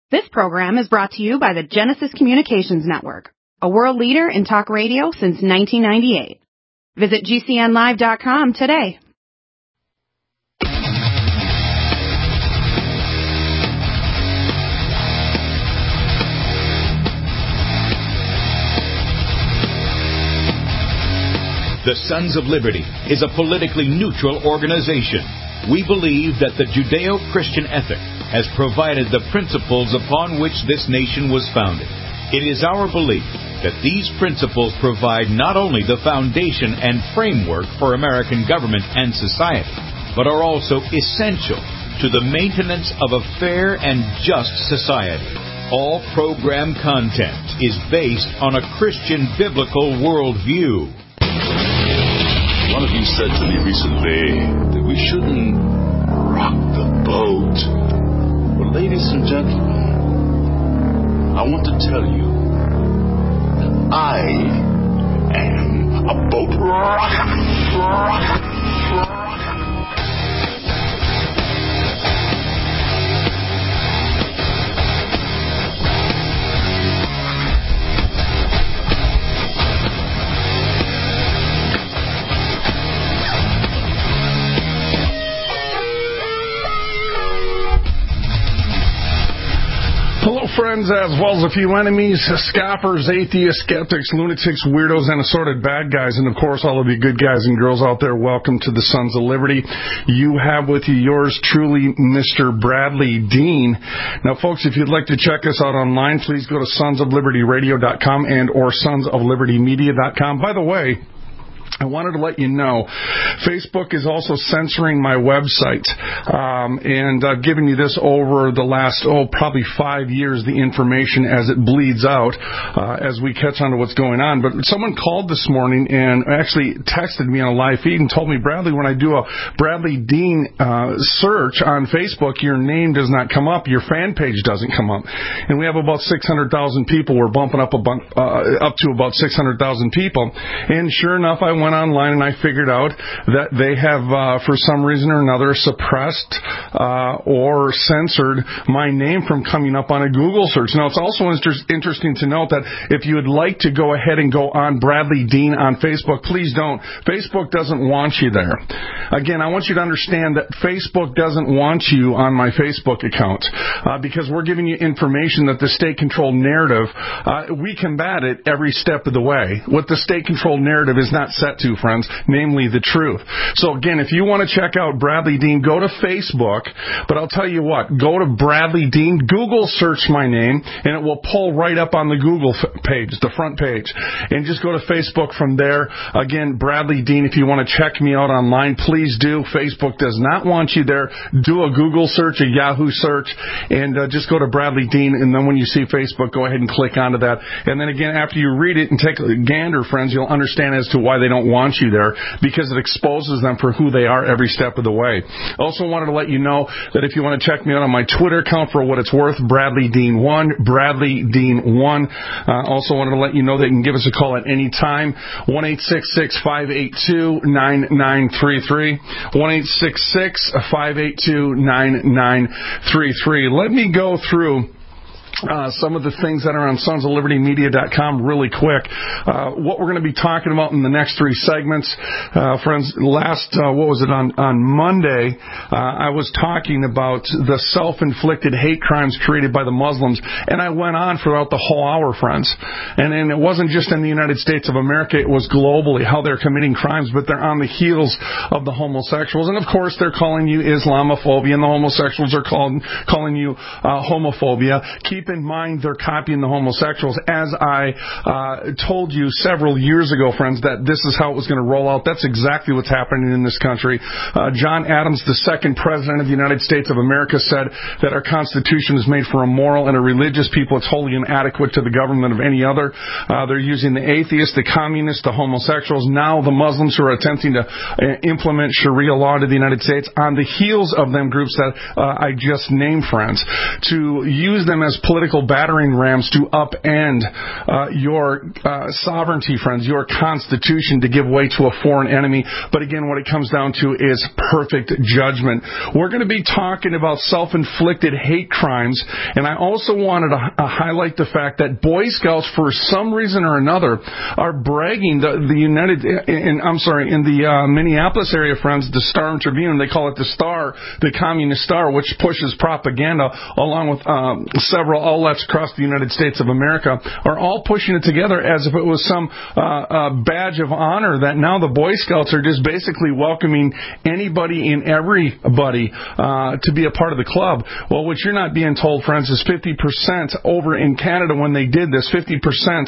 This program is brought to you by the Genesis Communications Network, a world leader in talk radio since 1998. Visit GCNlive.com today. The Sons of Liberty is a politically neutral organization. We believe that the Judeo-Christian ethic has provided the principles upon which this nation was founded. It is our belief that these principles provide not only the foundation and framework for American government and society, but are also essential to the maintenance of a fair and just society. All program content is based on a Christian biblical worldview. One of you said to me recently that we shouldn't rock the boat. Well, ladies and gentlemen, I want to tell you that I am a boat rocker. Hello, friends, as well as a few enemies, scoffers, atheists, skeptics, lunatics, weirdos, and assorted bad guys. And, of course, all of you good guys and girls out there, welcome to the Sons of Liberty. You have with you yours truly, Mr. Bradley Dean. Now, folks, if you'd like to check us out online, please go to sonsoflibertyradio.com and or sonsoflibertymedia.com. By the way, I wanted to let you know, Facebook is also censoring my website, and I've given you this over the last, probably 5 years, the information as it bleeds out, as we catch on to what's going on. But someone called this morning and actually texted me on a live feed and told me, Bradley, when I do a Bradley Dean search on Facebook, your name does not come up, your fan page doesn't come up. And we have about 600,000 people. We're bumping up to about 600,000 people. And sure enough, I went online and I figured out that they have, for some reason or another, suppressed or censored my name from coming up on a Google search. Now, it's also interesting to note that if you would like to go ahead and go on Bradley Dean on Facebook, please don't. Facebook doesn't want you there. Again, I want you to understand that Facebook doesn't want you on my Facebook account because we're giving you information that the state-controlled narrative, we combat it every step of the way. What the state-controlled narrative is not set to, friends, namely the truth. So again, if you want to check out Bradley Dean, go to Facebook, but I'll tell you what, go to Bradley Dean, Google search my name, and it will pull right up on the Google page, the front page, and just go to Facebook from there. Again, Bradley Dean, if you want to check me out online, please do. Facebook does not want you there. Do a Google search, a Yahoo search, and just go to Bradley Dean, and then when you see Facebook, go ahead and click onto that. And then again, after you read it and take a gander, friends, you'll understand as to why they don't want you there, because it exposes them for who they are every step of the way. Also wanted to let you know that if you want to check me out on my Twitter account for what it's worth, Bradley Dean 1, Bradley Dean 1. Also wanted to let you know that you can give us a call at any time, 1-866-582-9933, 1-866-582-9933. Let me go through some of the things that are on sonsoflibertymedia.com really quick. What we're going to be talking about in the next three segments, friends, on Monday, I was talking about the self-inflicted hate crimes created by the Muslims, and I went on throughout the whole hour, friends. And it wasn't just in the United States of America, it was globally, how they're committing crimes, but they're on the heels of the homosexuals. And of course, they're calling you Islamophobia, and the homosexuals are calling you homophobia. Keep in mind they're copying the homosexuals. As I told you several years ago, friends, that this is how it was going to roll out. That's exactly what's happening in this country. John Adams, the second president of the United States of America, said that our Constitution is made for a moral and a religious people. It's wholly inadequate to the government of any other. They're using the atheists, the communists, the homosexuals, now the Muslims who are attempting to implement Sharia law to the United States on the heels of them groups that I just named, friends, to use them as political political battering rams to upend your sovereignty, friends, your constitution, to give way to a foreign enemy. But again, what it comes down to is perfect judgment. We're going to be talking about self-inflicted hate crimes, and I also wanted to highlight the fact that Boy Scouts, for some reason or another, are bragging. In the Minneapolis area, friends, the Star Tribune, they call it the Star, the Communist Star, which pushes propaganda along with several outlets across the United States of America, are all pushing it together as if it was some badge of honor that now the Boy Scouts are just basically welcoming anybody and everybody to be a part of the club. Well, what you're not being told, friends, is 50% over in Canada when they did this, 50%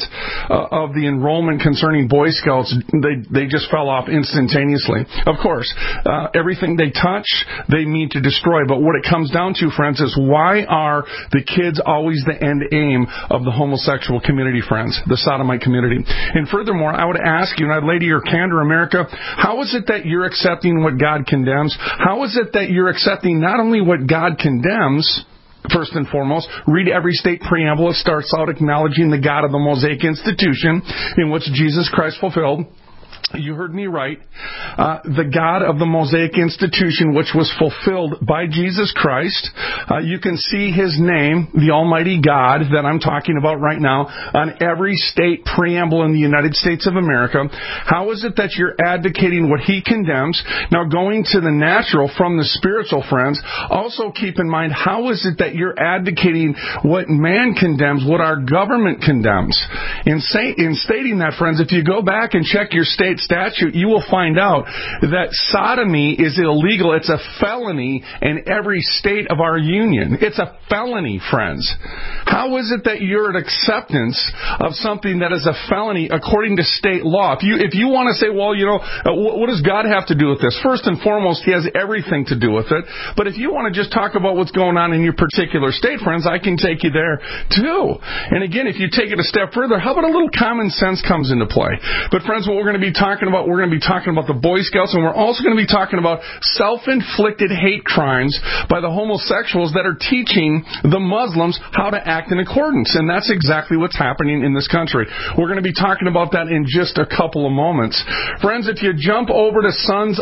of the enrollment concerning Boy Scouts, they just fell off instantaneously. Of course, everything they touch, they mean to destroy. But what it comes down to, friends, is why are the kids always the end aim of the homosexual community, friends, the sodomite community? And furthermore, I would ask you, and I'd lay to your candor, America, how is it that you're accepting what God condemns? How is it that you're accepting not only what God condemns? First and foremost, read every state preamble. It starts out acknowledging the God of the Mosaic institution in which Jesus Christ fulfilled. You heard me right. The God of the Mosaic institution, which was fulfilled by Jesus Christ. You can see His name, the Almighty God, that I'm talking about right now, on every state preamble in the United States of America. How is it that you're advocating what He condemns? Now, going to the natural from the spiritual, friends, also keep in mind, how is it that you're advocating what man condemns, what our government condemns? In stating that, friends, if you go back and check your state statute, you will find out that sodomy is illegal. It's a felony in every state of our union. It's a felony, friends. How is it that you're an acceptance of something that is a felony according to state law? If you want to say, well, what does God have to do with this? First and foremost, He has everything to do with it. But if you want to just talk about what's going on in your particular state, friends, I can take you there too. And again, if you take it a step further, how about a little common sense comes into play? But friends, what we're going to be talking about the Boy Scouts, and we're also going to be talking about self-inflicted hate crimes by the homosexuals that are teaching the Muslims how to act in accordance. And that's exactly what's happening in this country. We're going to be talking about that in just a couple of moments. Friends, if you jump over to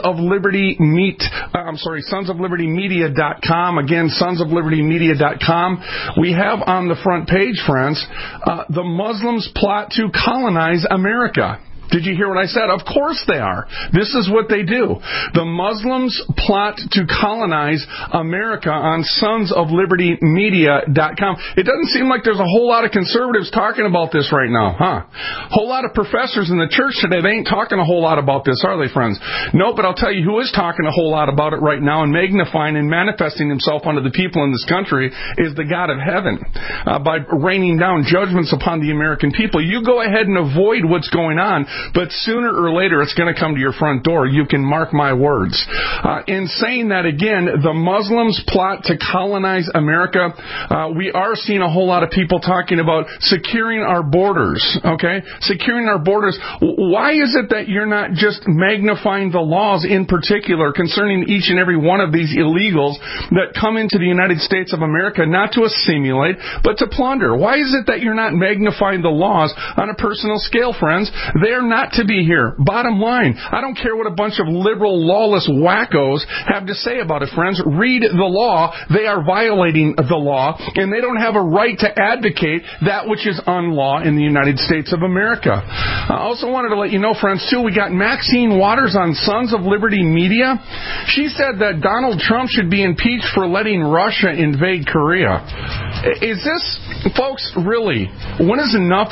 sonsoflibertymedia.com, again, sonsoflibertymedia.com, we have on the front page, friends, the Muslims plot to colonize America. Did you hear what I said? Of course they are. This is what they do. The Muslims plot to colonize America on sonsoflibertymedia.com. It doesn't seem like there's a whole lot of conservatives talking about this right now, huh? A whole lot of professors in the church today, they ain't talking a whole lot about this, are they, friends? No, but I'll tell you who is talking a whole lot about it right now and magnifying and manifesting himself unto the people in this country is the God of heaven by raining down judgments upon the American people. You go ahead and avoid what's going on, but sooner or later it's going to come to your front door. You can mark my words. In saying that, again, the Muslims plot to colonize America. We are seeing a whole lot of people talking about securing our borders, okay? Securing our borders. Why is it that you're not just magnifying the laws in particular concerning each and every one of these illegals that come into the United States of America not to assimilate, but to plunder? Why is it that you're not magnifying the laws on a personal scale, friends? They're not to be here. Bottom line, I don't care what a bunch of liberal, lawless wackos have to say about it, friends. Read the law. They are violating the law, and they don't have a right to advocate that which is unlaw in the United States of America. I also wanted to let you know, friends, too, we got Maxine Waters on Sons of Liberty Media. She said that Donald Trump should be impeached for letting Russia invade Korea. Is this, folks, really, when is it enough?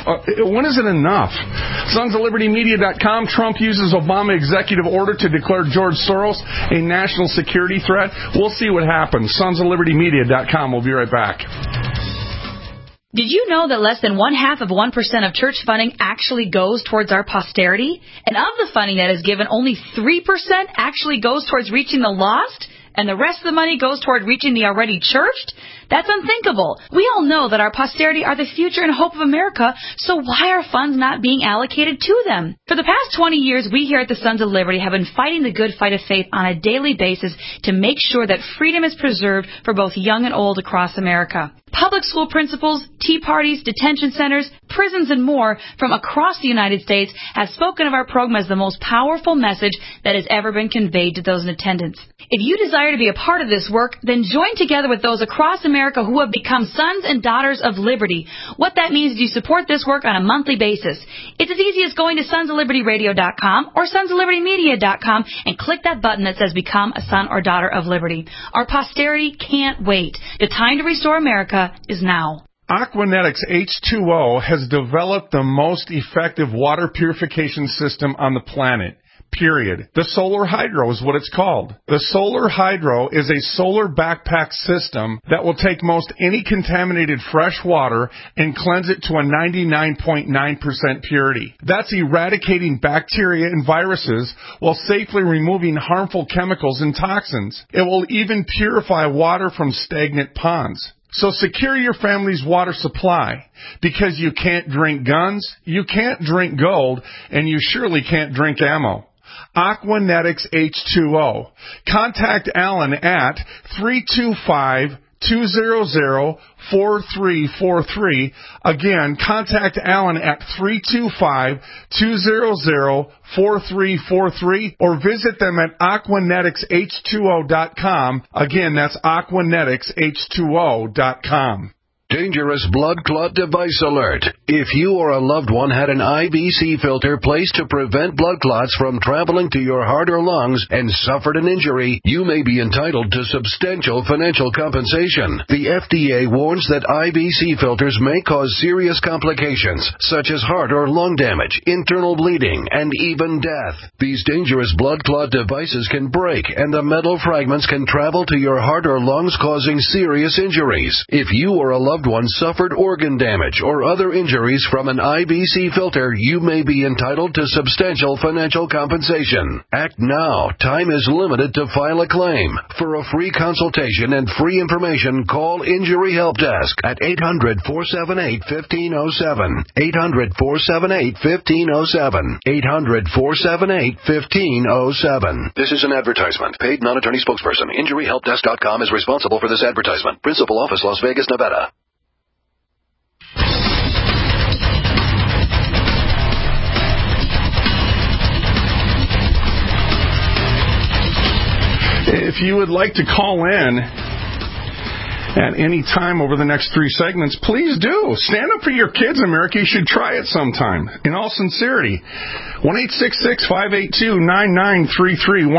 Sons of Liberty Media.com, Trump uses Obama executive order to declare George Soros a national security threat. We'll see what happens. Sonsoflibertymedia.com. We'll be right back. Did you know that less than 0.5% of church funding actually goes towards our posterity? And of the funding that is given, only 3% actually goes towards reaching the lost? and the rest of the money goes toward reaching the already churched? That's unthinkable. We all know that our posterity are the future and hope of America, so why are funds not being allocated to them? For the past 20 years, we here at the Sons of Liberty have been fighting the good fight of faith on a daily basis to make sure that freedom is preserved for both young and old across America. Public school principals, tea parties, detention centers, prisons, and more from across the United States have spoken of our program as the most powerful message that has ever been conveyed to those in attendance. If you desire to be a part of this work, then join together with those across America who have become sons and daughters of liberty. What that means is you support this work on a monthly basis. It's as easy as going to sonsoflibertyradio.com or sonsoflibertymedia.com and click that button that says Become a Son or Daughter of Liberty. Our posterity can't wait. The time to restore America is now. Aquanetics H2O has developed the most effective water purification system on the planet. Period. The Solar Hydro is what it's called. The Solar Hydro is a solar backpack system that will take most any contaminated fresh water and cleanse it to a 99.9% purity. That's eradicating bacteria and viruses while safely removing harmful chemicals and toxins. It will even purify water from stagnant ponds. So secure your family's water supply, because you can't drink guns, you can't drink gold, and you surely can't drink ammo. Aquanetics H2O. Contact Alan at 325-200-4343. Again, contact Alan at 325-200-4343 or visit them at aquaneticsH2O.com. Again, that's aquaneticsH2O.com. Dangerous blood clot device alert. If you or a loved one had an IVC filter placed to prevent blood clots from traveling to your heart or lungs and suffered an injury, you may be entitled to substantial financial compensation. The FDA warns that IVC filters may cause serious complications, such as heart or lung damage, internal bleeding, and even death. These dangerous blood clot devices can break, and the metal fragments can travel to your heart or lungs, causing serious injuries. If you or a loved one suffered organ damage or other injuries from an IVC filter, you may be entitled to substantial financial compensation. Act now. Time is limited to file a claim. For a free consultation and free information, call Injury Help Desk at 800-478-1507. 800-478-1507. 800-478-1507. This is an advertisement. Paid non-attorney spokesperson. InjuryHelpDesk.com is responsible for this advertisement. Principal office, Las Vegas, Nevada. If you would like to call in at any time over the next 3 segments, please do. Stand up for your kids, America. You should try it sometime. In all sincerity. 1-866-582-9933.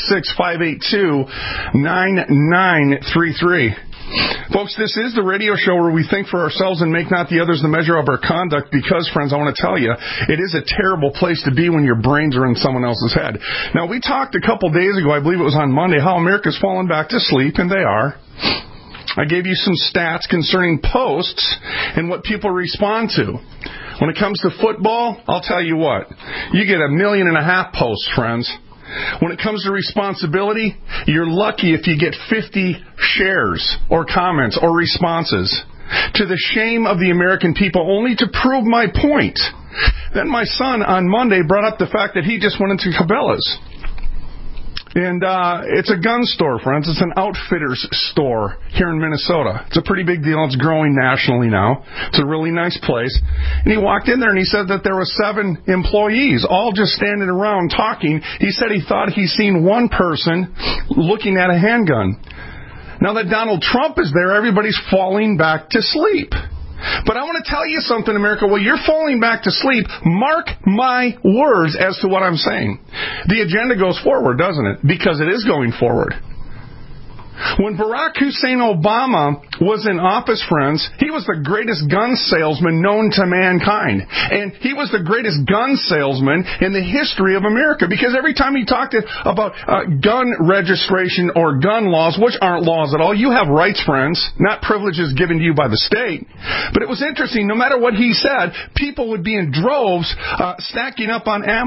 1-866-582-9933. Folks, this is the radio show where we think for ourselves and make not the others the measure of our conduct, because, friends, I want to tell you, it is a terrible place to be when your brains are in someone else's head. Now, we talked a couple days ago, I believe it was on Monday, how America's fallen back to sleep, and they are. I gave you some stats concerning posts and what people respond to. When it comes to football, I'll tell you what, you get 1.5 million posts, friends. When it comes to responsibility, you're lucky if you get 50 shares or comments or responses. To the shame of the American people, only to prove my point. Then my son on Monday brought up the fact that he just went into Cabela's. And it's a gun store, friends. It's an outfitter's store here in Minnesota. It's a pretty big deal. It's growing nationally now. It's a really nice place. And he walked in there and he said that there were 7 employees, all just standing around talking. He said he thought he'd seen one person looking at a handgun. Now that Donald Trump is there, everybody's falling back to sleep. But I want to tell you something, America. While you're falling back to sleep, mark my words as to what I'm saying. The agenda goes forward, doesn't it? Because it is going forward. When Barack Hussein Obama was in office, friends, he was the greatest gun salesman known to mankind. And he was the greatest gun salesman in the history of America, because every time he talked about gun registration or gun laws, which aren't laws at all, you have rights, friends, not privileges given to you by the state. But it was interesting, no matter what he said, people would be in droves stacking up on ammo.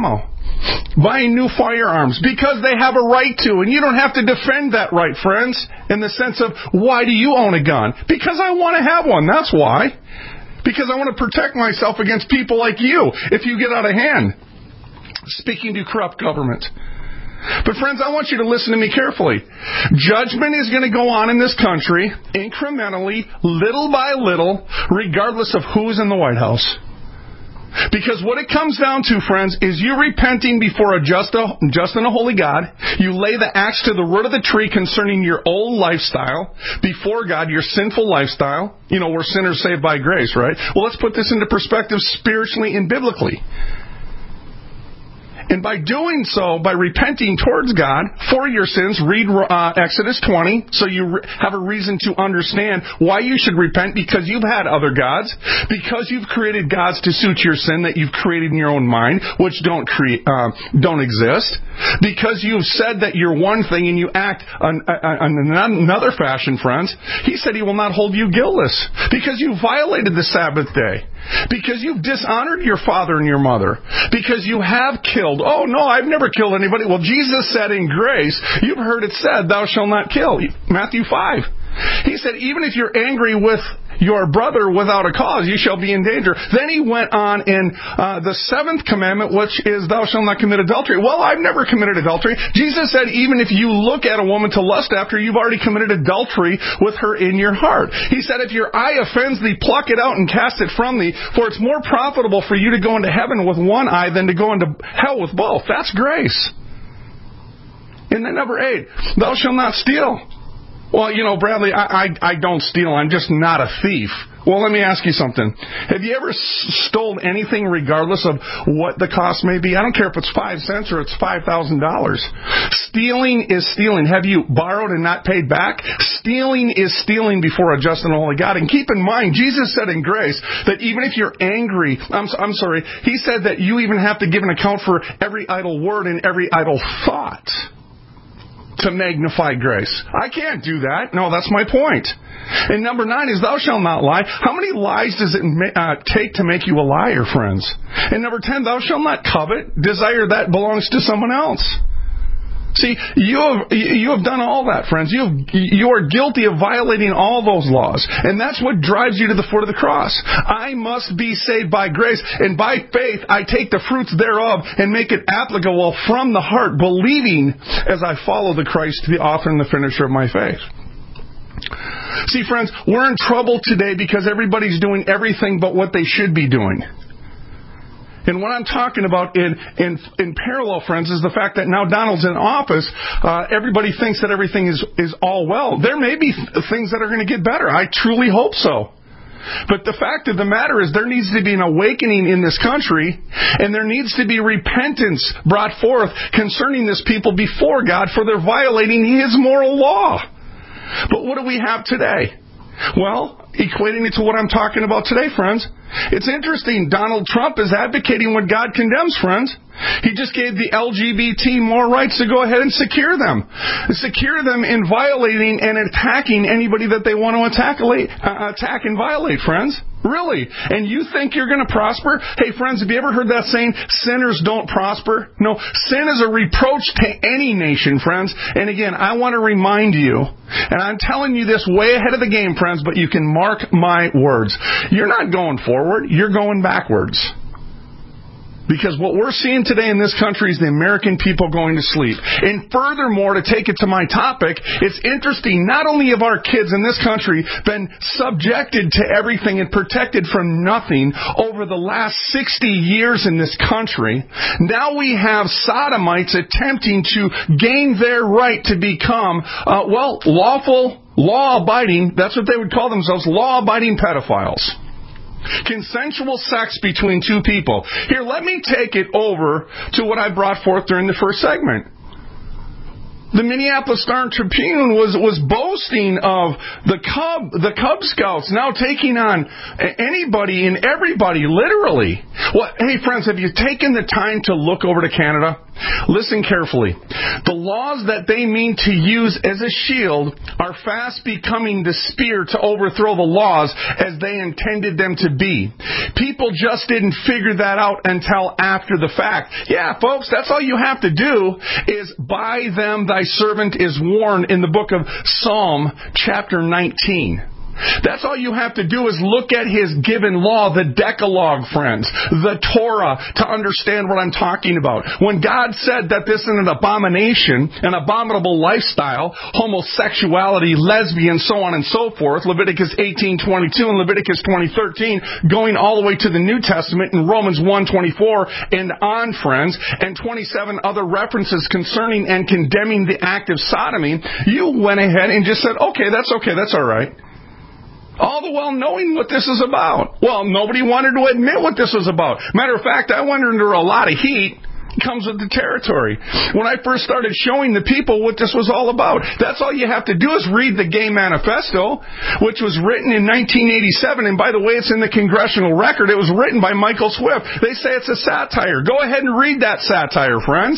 buying new firearms because they have a right to, and you don't have to defend that right, friends, in the sense of, why do you own a gun? Because I want to have one, that's why. Because I want to protect myself against people like you if you get out of hand. Speaking to corrupt government. But friends, I want you to listen to me carefully. Judgment is going to go on in this country, incrementally, little by little, regardless of who's in the White House. Because what it comes down to, friends, is you repenting before a just and a holy God. You lay the axe to the root of the tree concerning your old lifestyle before God, your sinful lifestyle. You know, we're sinners saved by grace, right? Well, let's put this into perspective spiritually and biblically. And by doing so, by repenting towards God for your sins, read Exodus 20, so you have a reason to understand why you should repent, because you've had other gods, because you've created gods to suit your sin that you've created in your own mind, which don't exist, because you've said that you're one thing and you act on another fashion, friends. He said he will not hold you guiltless, because you violated the Sabbath day. Because you've dishonored your father and your mother. Because you have killed. Oh, no, I've never killed anybody. Well, Jesus said in grace, you've heard it said, thou shalt not kill. Matthew 5. He said, even if you're angry with your brother without a cause, you shall be in danger. Then he went on in the seventh commandment, which is, thou shalt not commit adultery. Well, I've never committed adultery. Jesus said, even if you look at a woman to lust after, you've already committed adultery with her in your heart. He said, if your eye offends thee, pluck it out and cast it from thee, for it's more profitable for you to go into heaven with one eye than to go into hell with both. That's grace. And then number 8, thou shalt not steal. Well, you know, Bradley, I don't steal. I'm just not a thief. Well, let me ask you something. Have you ever stolen anything regardless of what the cost may be? I don't care if it's 5 cents or it's $5,000. Stealing is stealing. Have you borrowed and not paid back? Stealing is stealing before a just and holy God. And keep in mind, Jesus said in grace that even if you're angry, he said that you even have to give an account for every idle word and every idle thought to magnify grace. I can't do that. No, that's my point. And number 9 is thou shalt not lie. How many lies does it take to make you a liar, friends? And number 10, thou shalt not covet. Desire that belongs to someone else. See, you have done all that, friends. You are guilty of violating all those laws. And that's what drives you to the foot of the cross. I must be saved by grace. And by faith, I take the fruits thereof and make it applicable from the heart, believing as I follow the Christ, the author and the finisher of my faith. See, friends, we're in trouble today because everybody's doing everything but what they should be doing. And what I'm talking about in parallel, friends, is the fact that now Donald's in office, everybody thinks that everything is all well. There may be things that are going to get better. I truly hope so. But the fact of the matter is there needs to be an awakening in this country, and there needs to be repentance brought forth concerning this people before God for their violating His moral law. But what do we have today? Well, equating it to what I'm talking about today, friends, it's interesting. Donald Trump is advocating what God condemns, friends. He just gave the LGBT more rights to go ahead and secure them. Secure them in violating and attacking anybody that they want to attack and violate, friends. Really? And you think you're going to prosper? Hey, friends, have you ever heard that saying, sinners don't prosper? No, sin is a reproach to any nation, friends. And again, I want to remind you, and I'm telling you this way ahead of the game, friends, but you can mark my words. You're not going forward, you're going backwards. Because what we're seeing today in this country is the American people going to sleep. And furthermore, to take it to my topic, it's interesting, not only have our kids in this country been subjected to everything and protected from nothing over the last 60 years in this country, now we have sodomites attempting to gain their right to become, lawful, law-abiding, that's what they would call themselves, law-abiding pedophiles. Consensual sex between two people. Here, let me take it over to what I brought forth during the first segment. The Minneapolis Star-Tribune was boasting of the Cub Scouts now taking on anybody and everybody, literally. Well, hey, friends, have you taken the time to look over to Canada? Listen carefully. The laws that they mean to use as a shield are fast becoming the spear to overthrow the laws as they intended them to be. People just didn't figure that out until after the fact. Yeah, folks, that's all you have to do is by them thy servant is warned in the book of Psalm chapter 19. That's all you have to do is look at his given law, the Decalogue, friends, the Torah, to understand what I'm talking about. When God said that this is an abomination, an abominable lifestyle, homosexuality, lesbian, so on and so forth, Leviticus 18:22 and Leviticus 20:13, going all the way to the New Testament in Romans 1:24 and on, friends, and 27 other references concerning and condemning the act of sodomy, you went ahead and just said, okay, that's all right. All the while knowing what this is about. Well, nobody wanted to admit what this was about. Matter of fact, I went under a lot of heat. It comes with the territory. When I first started showing the people what this was all about, that's all you have to do is read the Gay Manifesto, which was written in 1987. And by the way, it's in the Congressional Record. It was written by Michael Swift. They say it's a satire. Go ahead and read that satire, friends.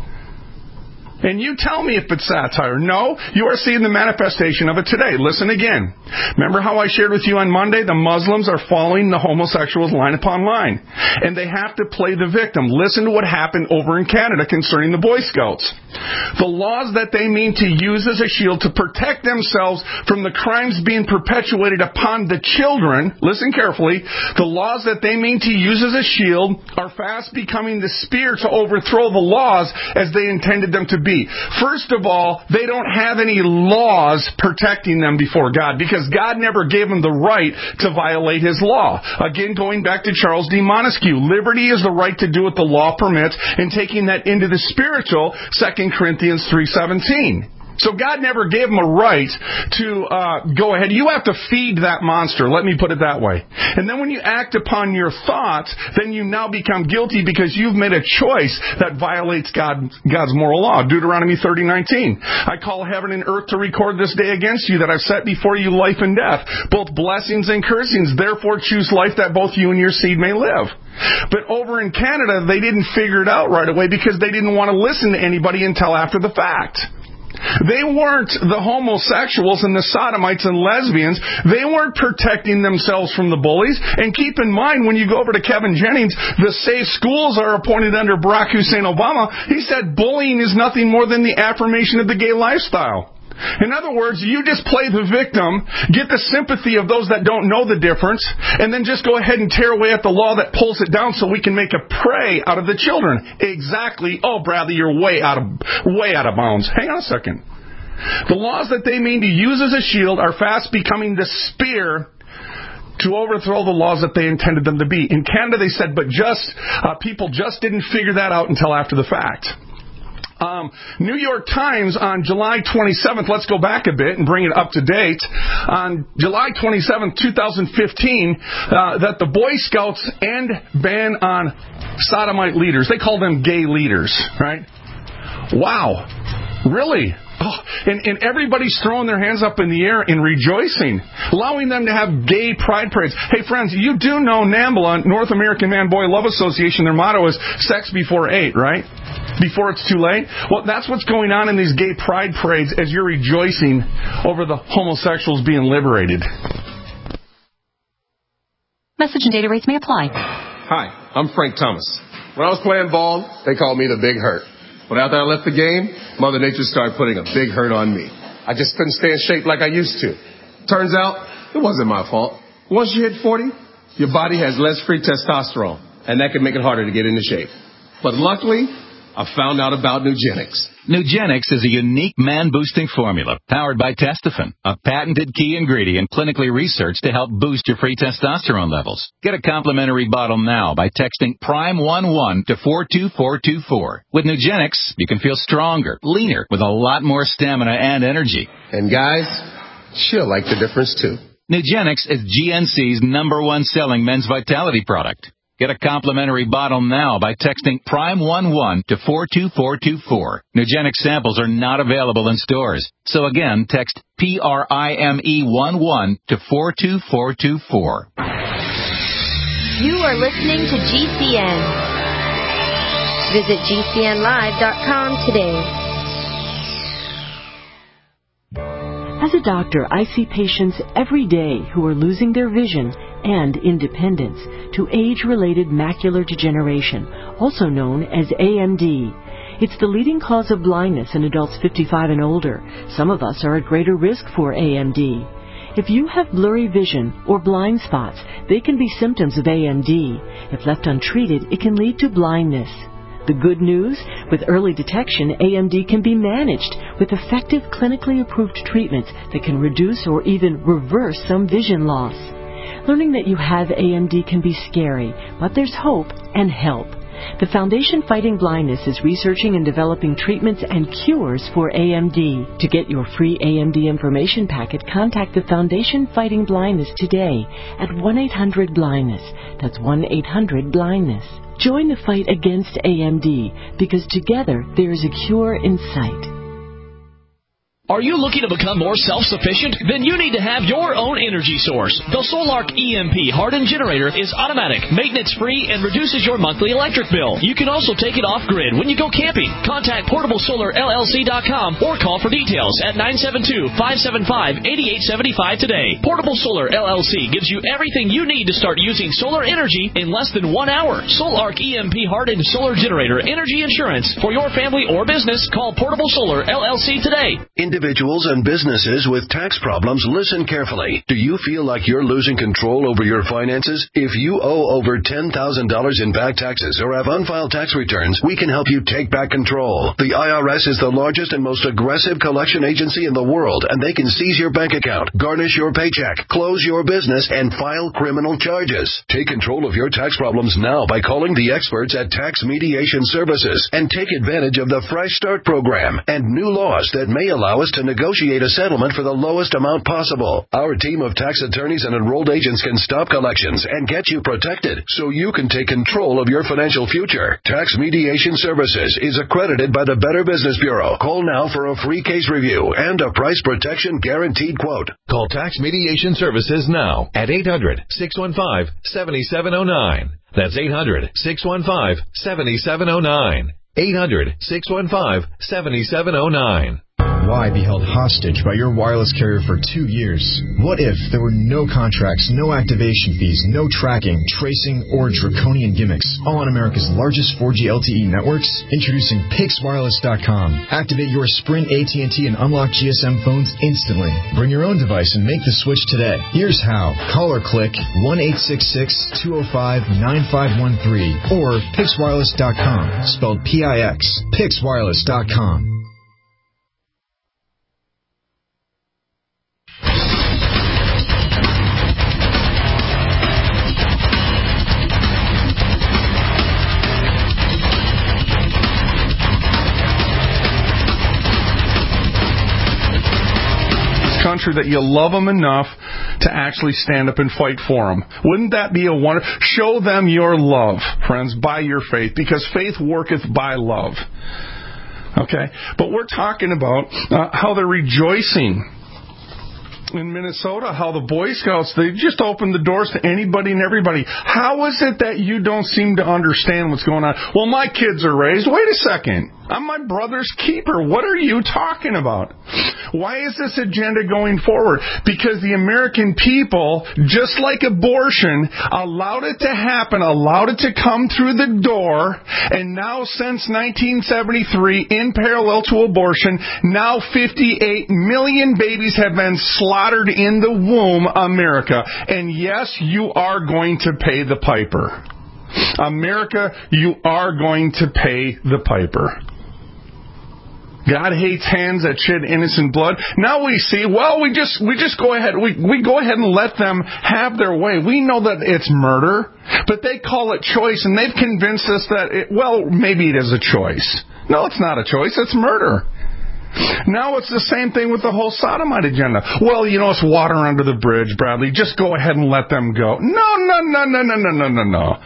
And you tell me if it's satire. No, you are seeing the manifestation of it today. Listen again. Remember how I shared with you on Monday? The Muslims are following the homosexuals line upon line. And they have to play the victim. Listen to what happened over in Canada concerning the Boy Scouts. The laws that they mean to use as a shield to protect themselves from the crimes being perpetuated upon the children, listen carefully, the laws that they mean to use as a shield are fast becoming the spear to overthrow the laws as they intended them to be. First of all, they don't have any laws protecting them before God because God never gave them the right to violate his law. Again, going back to Charles D. Montesquieu, liberty is the right to do what the law permits, and taking that into the spiritual, 2 Corinthians 3:17. So God never gave them a right to go ahead. You have to feed that monster. Let me put it that way. And then when you act upon your thoughts, then you now become guilty because you've made a choice that violates God's moral law. Deuteronomy 30:19. I call heaven and earth to record this day against you that I've set before you life and death, both blessings and cursings. Therefore choose life that both you and your seed may live. But over in Canada, they didn't figure it out right away because they didn't want to listen to anybody until after the fact. They weren't the homosexuals and the sodomites and lesbians. They weren't protecting themselves from the bullies. And keep in mind, when you go over to Kevin Jennings, the safe schools are appointed under Barack Hussein Obama. He said bullying is nothing more than the affirmation of the gay lifestyle. In other words, you just play the victim, get the sympathy of those that don't know the difference, and then just go ahead and tear away at the law that pulls it down so we can make a prey out of the children. Exactly. Oh, Bradley, you're way out of bounds. Hang on a second. The laws that they mean to use as a shield are fast becoming the spear to overthrow the laws that they intended them to be. In Canada, they said, but people just didn't figure that out until after the fact. New York Times on July 27th, let's go back a bit and bring it up to date. On July 27th, 2015, that the Boy Scouts end ban on sodomite leaders. They call them gay leaders, right? Wow. Really? Oh, and everybody's throwing their hands up in the air and rejoicing, allowing them to have gay pride parades. Hey, friends, you do know NAMBLA, North American Man-Boy Love Association, their motto is sex before 8, right? Before it's too late. Well, that's what's going on in these gay pride parades as you're rejoicing over the homosexuals being liberated. Message and data rates may apply. Hi, I'm Frank Thomas. When I was playing ball, they called me the Big Hurt. But after I left the game, Mother Nature started putting a big hurt on me. I just couldn't stay in shape like I used to. Turns out, it wasn't my fault. Once you hit 40, your body has less free testosterone, and that can make it harder to get into shape. But luckily, I found out about Nugenix. Nugenix is a unique man-boosting formula powered by Testofen, a patented key ingredient clinically researched to help boost your free testosterone levels. Get a complimentary bottle now by texting PRIME11 to 42424. With Nugenix, you can feel stronger, leaner, with a lot more stamina and energy. And guys, she'll like the difference too. Nugenix is GNC's #1 selling men's vitality product. Get a complimentary bottle now by texting PRIME11 to 42424. Nugenic samples are not available in stores. So again, text PRIME11 to 42424. You are listening to GCN. Visit GCNlive.com today. As a doctor, I see patients every day who are losing their vision and independence to age-related macular degeneration, also known as AMD. It's the leading cause of blindness in adults 55 and older. Some of us are at greater risk for AMD. If you have blurry vision or blind spots, they can be symptoms of AMD. If left untreated, it can lead to blindness. The good news? With early detection, AMD can be managed with effective clinically approved treatments that can reduce or even reverse some vision loss. Learning that you have AMD can be scary, but there's hope and help. The Foundation Fighting Blindness is researching and developing treatments and cures for AMD. To get your free AMD information packet, contact the Foundation Fighting Blindness today at 1-800-BLINDNESS. That's 1-800-BLINDNESS. Join the fight against AMD, because together there is a cure in sight. Are you looking to become more self-sufficient? Then you need to have your own energy source. The Solark EMP hardened generator is automatic, maintenance-free, and reduces your monthly electric bill. You can also take it off-grid when you go camping. Contact PortableSolarLLC.com or call for details at 972-575-8875 today. Portable Solar LLC gives you everything you need to start using solar energy in less than 1 hour. Solark EMP hardened solar generator energy insurance for your family or business. Call Portable Solar LLC today. Individuals and businesses with tax problems, listen carefully. Do you feel like you're losing control over your finances? If you owe over $10,000 in back taxes or have unfiled tax returns, we can help you take back control. The IRS is the largest and most aggressive collection agency in the world, and they can seize your bank account, garnish your paycheck, close your business, and file criminal charges. Take control of your tax problems now by calling the experts at Tax Mediation Services and take advantage of the Fresh Start program and new laws that may allow us to negotiate a settlement for the lowest amount possible. Our team of tax attorneys and enrolled agents can stop collections and get you protected so you can take control of your financial future. Tax Mediation Services is accredited by the Better Business Bureau. Call now for a free case review and a price protection guaranteed quote. Call Tax Mediation Services now at 800-615-7709. That's 800-615-7709. 800-615-7709. Why be held hostage by your wireless carrier for 2 years? What if there were no contracts, no activation fees, no tracking, tracing, or draconian gimmicks, all on America's largest 4G LTE networks? Introducing PixWireless.com. Activate your Sprint, AT&T, and unlock GSM phones instantly. Bring your own device and make the switch today. Here's how. Call or click 1-866-205-9513 or PixWireless.com, spelled P-I-X. PixWireless.com. Country that you love them enough to actually stand up and fight for them. Wouldn't that be a wonder? Show them your love, friends, by your faith, because faith worketh by love. Okay? But we're talking about how they're rejoicing in Minnesota, how the Boy Scouts, they just opened the doors to anybody and everybody. How is it that you don't seem to understand what's going on? Well, my kids are raised. Wait a second. I'm my brother's keeper. What are you talking about? Why is this agenda going forward? Because the American people, just like abortion, allowed it to happen, allowed it to come through the door, and now since 1973, in parallel to abortion, now 58 million babies have been slaughtered in the womb, America. And yes, you are going to pay the piper. America, you are going to pay the piper. God hates hands that shed innocent blood. Now we see, well, we just go ahead. We go ahead and let them have their way. We know that it's murder, but they call it choice, and they've convinced us that, maybe it is a choice. No, it's not a choice. It's murder. Now it's the same thing with the whole sodomite agenda. Well, it's water under the bridge, Bradley. Just go ahead and let them go. No.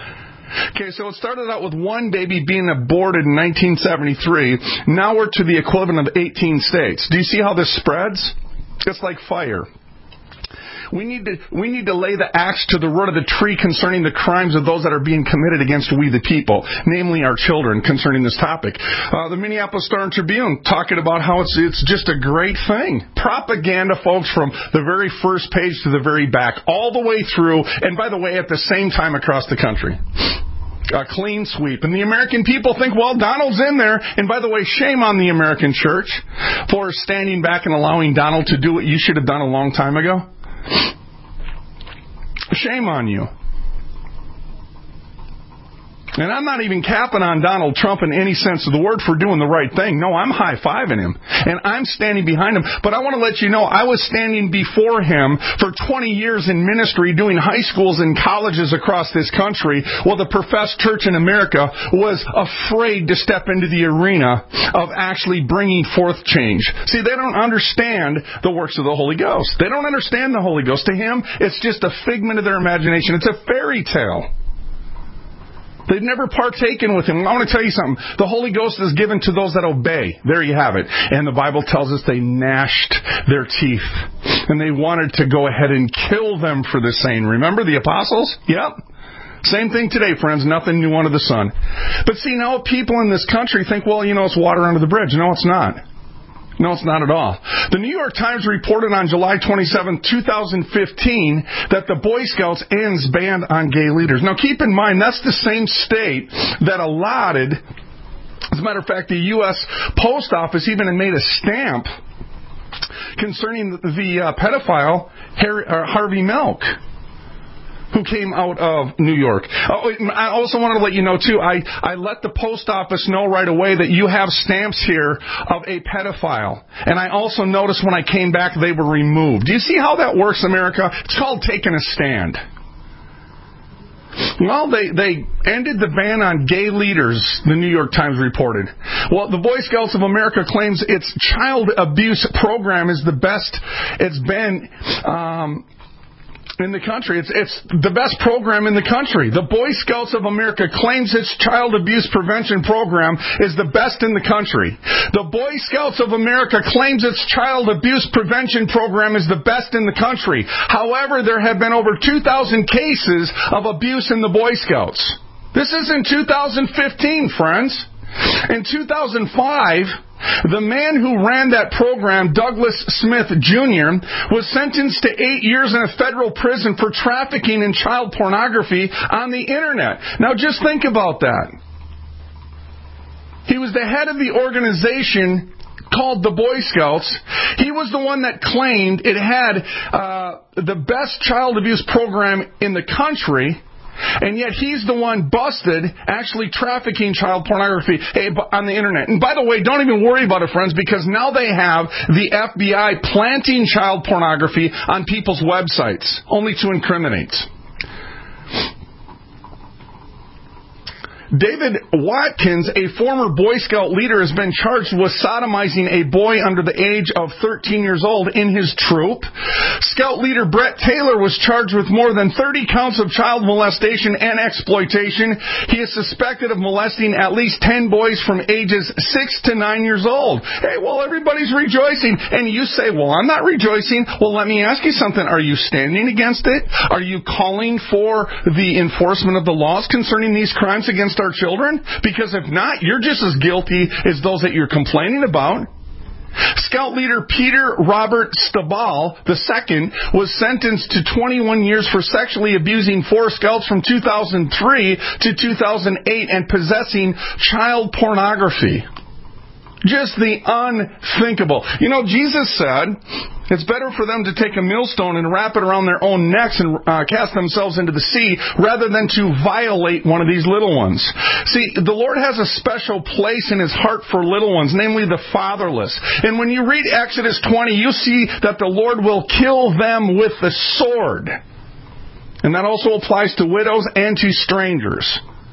Okay, so it started out with one baby being aborted in 1973. Now we're to the equivalent of 18 states. Do you see how this spreads? It's like fire. We need to lay the axe to the root of the tree concerning the crimes of those that are being committed against we the people, namely our children, concerning this topic. The Minneapolis Star and Tribune talking about how it's just a great thing. Propaganda, folks, from the very first page to the very back, all the way through, and by the way, at the same time across the country. A clean sweep. And the American people think, well, Donald's in there. And by the way, shame on the American church for standing back and allowing Donald to do what you should have done a long time ago. Shame on you. And I'm not even capping on Donald Trump in any sense of the word for doing the right thing. No, I'm high-fiving him. And I'm standing behind him. But I want to let you know, I was standing before him for 20 years in ministry doing high schools and colleges across this country while the professed church in America was afraid to step into the arena of actually bringing forth change. See, they don't understand the works of the Holy Ghost. They don't understand the Holy Ghost. To him, it's just a figment of their imagination. It's a fairy tale. They've never partaken with him. I want to tell you something. The Holy Ghost is given to those that obey. There you have it. And the Bible tells us they gnashed their teeth. And they wanted to go ahead and kill them for this saying. Remember the apostles? Yep. Same thing today, friends. Nothing new under the sun. But see, now people in this country think, well, it's water under the bridge. No, it's not. No, it's not at all. The New York Times reported on July 27, 2015, that the Boy Scouts ends ban on gay leaders. Now, keep in mind, that's the same state that allotted, as a matter of fact, the U.S. Post Office even made a stamp concerning the pedophile Harvey Milk, who came out of New York. I also wanted to let you know, too, I let the post office know right away that you have stamps here of a pedophile. And I also noticed when I came back they were removed. Do you see how that works, America? It's called taking a stand. Well, they ended the ban on gay leaders, the New York Times reported. Well, the Boy Scouts of America claims its child abuse program is the best it's been in the country. It's the best program in the country. The Boy Scouts of America claims its child abuse prevention program is the best in the country. The Boy Scouts of America claims its child abuse prevention program is the best in the country. However, there have been over 2,000 cases of abuse in the Boy Scouts. This is in 2015, friends. In 2005, the man who ran that program, Douglas Smith Jr., was sentenced to 8 years in a federal prison for trafficking in child pornography on the Internet. Now, just think about that. He was the head of the organization called the Boy Scouts. He was the one that claimed it had the best child abuse program in the country. And yet he's the one busted actually trafficking child pornography on the Internet. And by the way, don't even worry about it, friends, because now they have the FBI planting child pornography on people's websites, only to incriminate. David Watkins, a former Boy Scout leader, has been charged with sodomizing a boy under the age of 13 years old in his troop. Scout leader Brett Taylor was charged with more than 30 counts of child molestation and exploitation. He is suspected of molesting at least 10 boys from ages 6 to 9 years old. Hey, well, everybody's rejoicing. And you say, well, I'm not rejoicing. Well, let me ask you something. Are you standing against it? Are you calling for the enforcement of the laws concerning these crimes against our children? Because if not, you're just as guilty as those that you're complaining about. Scout leader Peter Robert Stabal II was sentenced to 21 years for sexually abusing 4 scouts from 2003 to 2008 and possessing child pornography. Just the unthinkable. Jesus said it's better for them to take a millstone and wrap it around their own necks and cast themselves into the sea rather than to violate one of these little ones. See, the Lord has a special place in His heart for little ones, namely the fatherless. And when you read Exodus 20, you see that the Lord will kill them with the sword. And that also applies to widows and to strangers.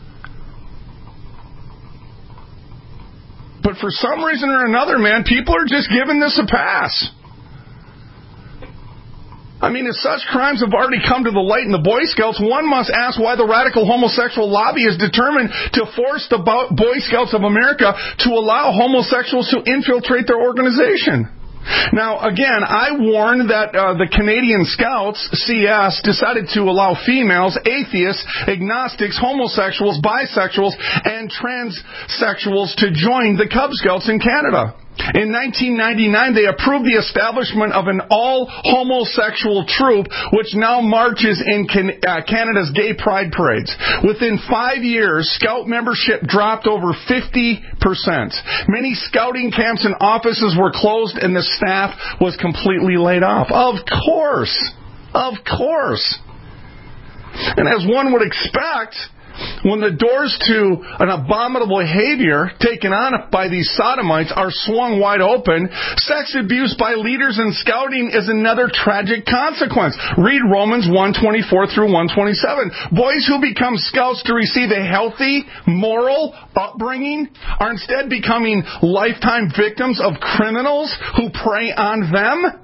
But for some reason or another, man, people are just giving this a pass. I mean, if such crimes have already come to the light in the Boy Scouts, one must ask why the radical homosexual lobby is determined to force the Boy Scouts of America to allow homosexuals to infiltrate their organization. Now, again, I warned that the Canadian Scouts, CS, decided to allow females, atheists, agnostics, homosexuals, bisexuals, and transsexuals to join the Cub Scouts in Canada. In 1999, they approved the establishment of an all-homosexual troop, which now marches in Canada's gay pride parades. Within 5 years, Scout membership dropped over 50%. Many scouting camps and offices were closed, and the staff was completely laid off. Of course. Of course. And as one would expect, when the doors to an abominable behavior taken on by these sodomites are swung wide open, sex abuse by leaders in scouting is another tragic consequence. Read Romans 1:24 through 1:27. Boys who become scouts to receive a healthy, moral upbringing are instead becoming lifetime victims of criminals who prey on them.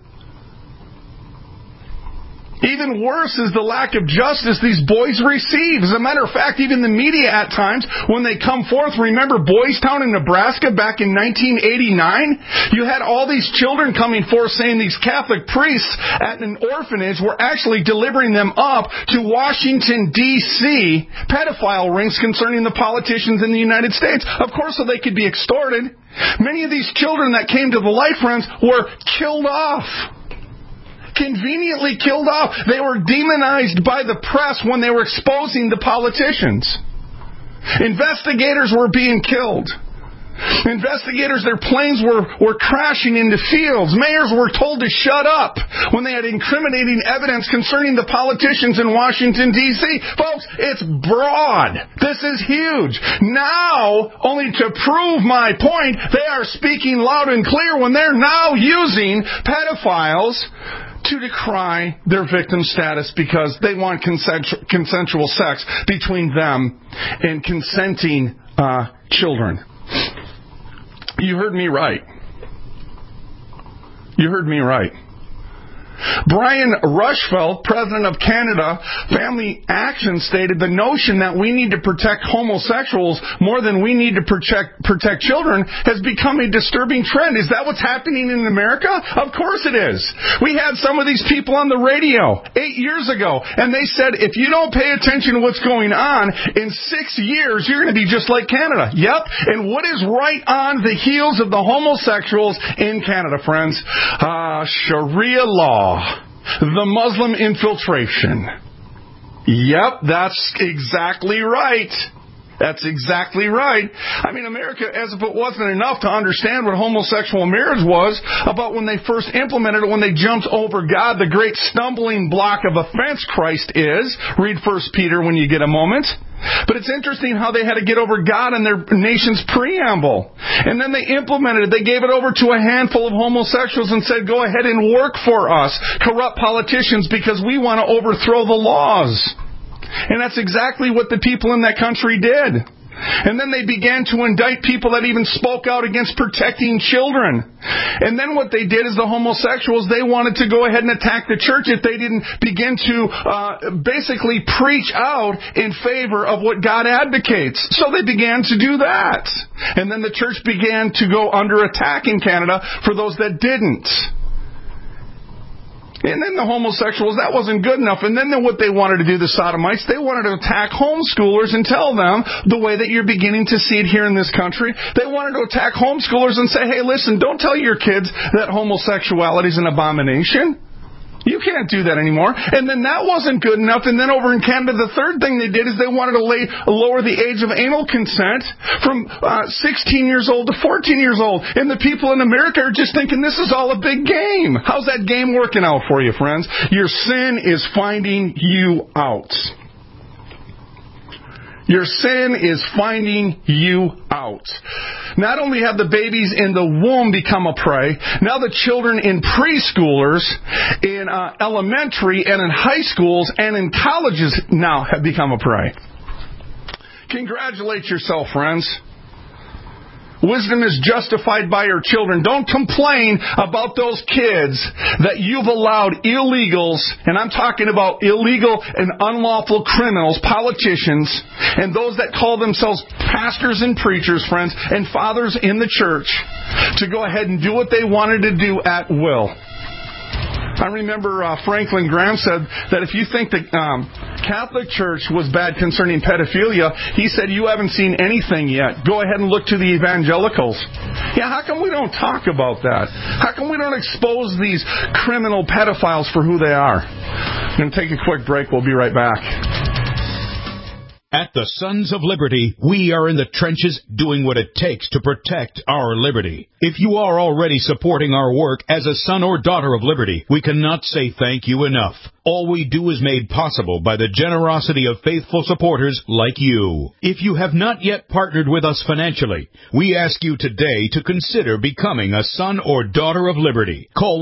Even worse is the lack of justice these boys receive. As a matter of fact, even the media at times, when they come forth, remember Boys Town in Nebraska back in 1989? You had all these children coming forth saying these Catholic priests at an orphanage were actually delivering them up to Washington, D.C. pedophile rings concerning the politicians in the United States. Of course, so they could be extorted. Many of these children that came to the light, friends, were killed off. Conveniently killed off. They were demonized by the press when they were exposing the politicians. Investigators were being killed. Investigators, their planes were crashing into fields. Mayors were told to shut up when they had incriminating evidence concerning the politicians in Washington, D.C. Folks, it's broad. This is huge. Now, only to prove my point, they are speaking loud and clear when they're now using pedophiles to decry their victim status because they want consensual sex between them and consenting children. You heard me right. You heard me right. Brian Rushfeld, president of Canada Family Action, stated the notion that we need to protect homosexuals more than we need to protect children has become a disturbing trend. Is that what's happening in America? Of course it is. We had some of these people on the radio 8 years ago, and they said, if you don't pay attention to what's going on, in 6 years, you're going to be just like Canada. Yep. And what is right on the heels of the homosexuals in Canada, friends? Sharia law. The Muslim infiltration. Yep, that's exactly right. That's exactly right. I mean, America, as if it wasn't enough to understand what homosexual marriage was, about when they first implemented it, when they jumped over God, the great stumbling block of offense Christ is. Read 1 Peter when you get a moment. But it's interesting how they had to get over God in their nation's preamble. And then they implemented it. They gave it over to a handful of homosexuals and said, go ahead and work for us, corrupt politicians, because we want to overthrow the laws. And that's exactly what the people in that country did. And then they began to indict people that even spoke out against protecting children. And then what they did is the homosexuals, they wanted to go ahead and attack the church if they didn't begin to basically preach out in favor of what God advocates. So they began to do that. And then the church began to go under attack in Canada for those that didn't. And then the homosexuals, that wasn't good enough. And then what they wanted to do, the sodomites, they wanted to attack homeschoolers and tell them the way that you're beginning to see it here in this country. They wanted to attack homeschoolers and say, hey, listen, don't tell your kids that homosexuality is an abomination. You can't do that anymore. And then that wasn't good enough. And then over in Canada, the third thing they did is they wanted to lower the age of anal consent from 16 years old to 14 years old. And the people in America are just thinking this is all a big game. How's that game working out for you, friends? Your sin is finding you out. Your sin is finding you out. Not only have the babies in the womb become a prey, now the children in preschoolers, in elementary and in high schools and in colleges now have become a prey. Congratulate yourself, friends. Wisdom is justified by her children. Don't complain about those kids that you've allowed illegals, and I'm talking about illegal and unlawful criminals, politicians, and those that call themselves pastors and preachers, friends, and fathers in the church, to go ahead and do what they wanted to do at will. I remember Franklin Graham said that if you think the Catholic Church was bad concerning pedophilia, he said, you haven't seen anything yet. Go ahead and look to the evangelicals. Yeah, how come we don't talk about that? How come we don't expose these criminal pedophiles for who they are? I'm going to take a quick break. We'll be right back. At the Sons of Liberty, we are in the trenches doing what it takes to protect our liberty. If you are already supporting our work as a son or daughter of liberty, we cannot say thank you enough. All we do is made possible by the generosity of faithful supporters like you. If you have not yet partnered with us financially, we ask you today to consider becoming a son or daughter of liberty. Call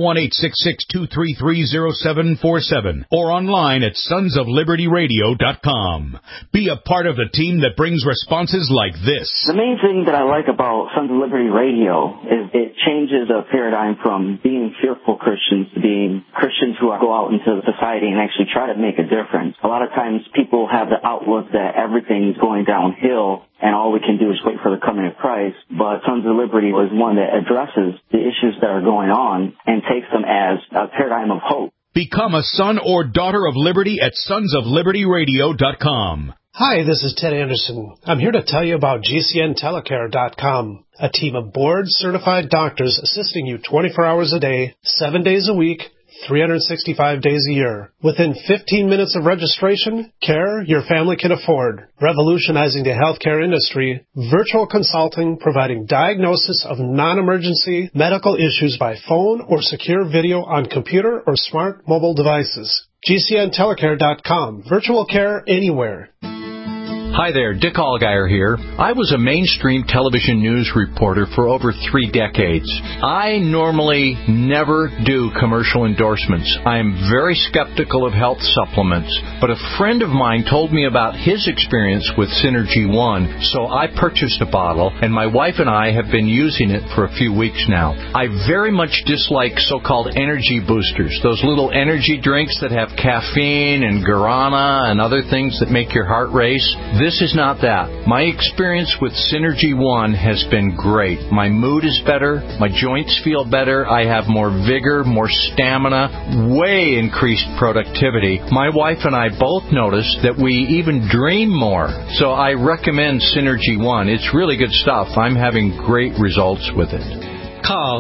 1-866-233-0747 or online at sonsoflibertyradio.com. Be a part of the team that brings responses like this. The main thing that I like about Sons of Liberty Radio is it changes a paradigm from being fearful Christians to being Christians who go out into society and actually try to make a difference. A lot of times people have the outlook that everything's going downhill and all we can do is wait for the coming of Christ, but Sons of Liberty was one that addresses the issues that are going on and takes them as a paradigm of hope. Become a son or daughter of liberty at sonsoflibertyradio.com. Hi, this is Ted Anderson. I'm here to tell you about GCNtelecare.com, a team of board-certified doctors assisting you 24 hours a day, 7 days a week, 365 days a year. Within 15 minutes of registration, care your family can afford. Revolutionizing the healthcare industry, virtual consulting providing diagnosis of non-emergency medical issues by phone or secure video on computer or smart mobile devices. GCNtelecare.com. Virtual care anywhere. Hi there, Dick Allgaier here. I was a mainstream television news reporter for over 3 decades. I normally never do commercial endorsements. I am very skeptical of health supplements, but a friend of mine told me about his experience with Synergy One, so I purchased a bottle, and my wife and I have been using it for a few weeks now. I very much dislike so-called energy boosters, those little energy drinks that have caffeine and guarana and other things that make your heart race. This is not that. My experience with Synergy One has been great. My mood is better. My joints feel better. I have more vigor, more stamina, way increased productivity. My wife and I both noticed that we even dream more. So I recommend Synergy One. It's really good stuff. I'm having great results with it. Call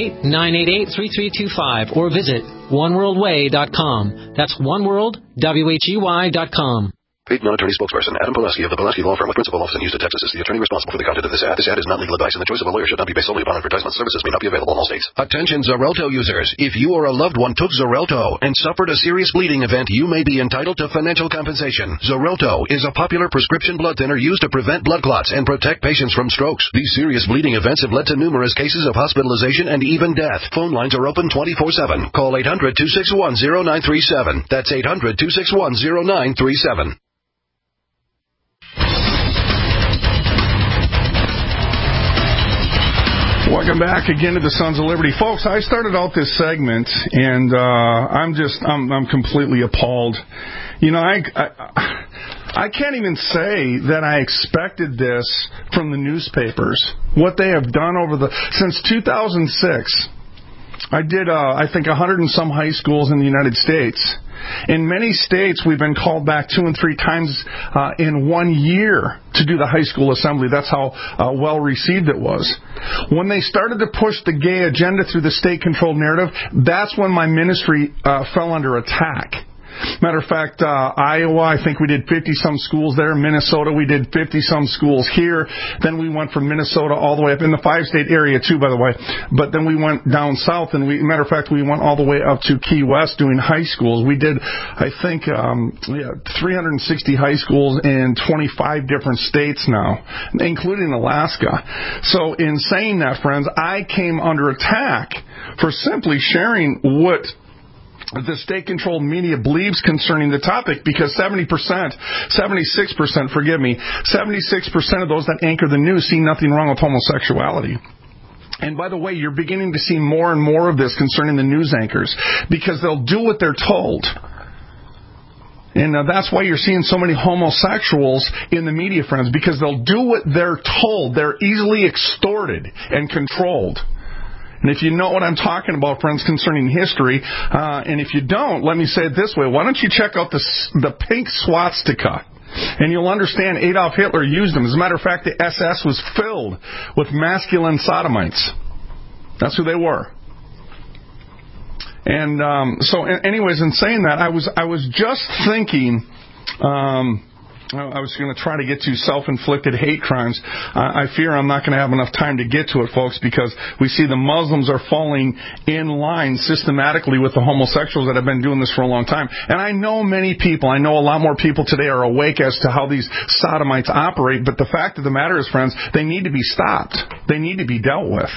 888-988-3325 or visit oneworldway.com. That's oneworldwey.com. Paid non-attorney spokesperson Adam Pulaski of the Pulaski Law Firm with principal office in Houston, Texas is the attorney responsible for the content of this ad. This ad is not legal advice, and the choice of a lawyer should not be based solely upon advertisement. Services may not be available in all states. Attention Xarelto users. If you or a loved one took Xarelto and suffered a serious bleeding event, you may be entitled to financial compensation. Xarelto is a popular prescription blood thinner used to prevent blood clots and protect patients from strokes. These serious bleeding events have led to numerous cases of hospitalization and even death. Phone lines are open 24/7. Call 800-261-0937. That's 800-261-0937. Welcome back again to the Sons of Liberty. Folks, I started out this segment, and I'm completely appalled. You know, I can't even say that I expected this from the newspapers. What they have done since 2006, I did, I think, 100 and some high schools in the United States. In many states, we've been called back 2 and 3 times in 1 year to do the high school assembly. That's how well received it was. When they started to push the gay agenda through the state-controlled narrative, that's when my ministry fell under attack. Matter of fact, Iowa, I think we did 50-some schools there. Minnesota, we did 50-some schools here. Then we went from Minnesota all the way up in the 5-state area, too, by the way. But then we went down south, and matter of fact, we went all the way up to Key West doing high schools. We did, I think, 360 high schools in 25 different states now, including Alaska. So in saying that, friends, I came under attack for simply sharing what the state-controlled media believes concerning the topic, because 76% of those that anchor the news see nothing wrong with homosexuality. And by the way, you're beginning to see more and more of this concerning the news anchors, because they'll do what they're told. And that's why you're seeing so many homosexuals in the media, friends, because they'll do what they're told. They're easily extorted and controlled. And if you know what I'm talking about, friends, concerning history, and if you don't, let me say it this way. Why don't you check out the pink swastika? And you'll understand Adolf Hitler used them. As a matter of fact, the SS was filled with masculine sodomites. That's who they were. And so, anyways, in saying that, I was just thinking, I was going to try to get to self-inflicted hate crimes. I fear I'm not going to have enough time to get to it, folks, because we see the Muslims are falling in line systematically with the homosexuals that have been doing this for a long time. And I know many people, I know a lot more people today are awake as to how these sodomites operate, but the fact of the matter is, friends, they need to be stopped. They need to be dealt with.